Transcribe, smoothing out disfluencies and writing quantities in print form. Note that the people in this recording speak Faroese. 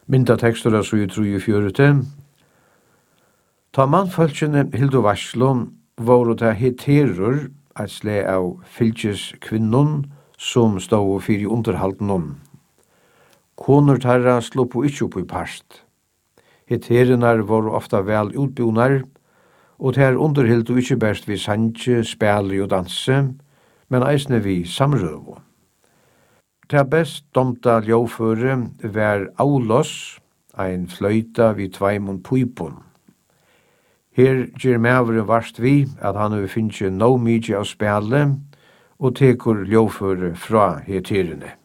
Myndatekstur av så utro i fjørute. Ta mannfølsene hildu varslån våru ta heterur at sle av fylkjes kvinnon som stod fyrir underhalden. Konur tarra slå på ikkje opp i parst. Heterinar var ofta vel utbonar, og ter underhildu ikkje best vi sanje, spæli og danse, men eisne vi samrøvo. Ta best domta ljåføre var aulos, ein fløyta vi tveimon puipon. Her gjer mæveren varst vi at han vil finnje no mykje av spæle, og tekur ljåføre fra heterene.